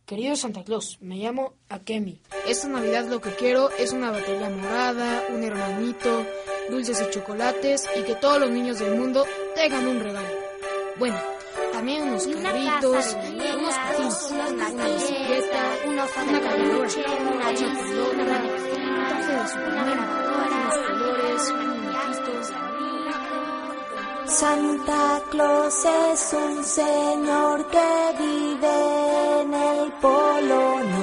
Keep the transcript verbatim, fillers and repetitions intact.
Querido Santa Claus, me llamo Akemi. Esta Navidad lo que quiero es una batería morada, un hermanito, dulces y chocolates y que todos los niños del mundo tengan un regalo. Bueno, también unos carritos, unos patines, una bicicleta, una caminadora, una pelota, un traje de Superman, unos colores, un muñequito. Santa Claus es un señor que vive en el Polo Norte.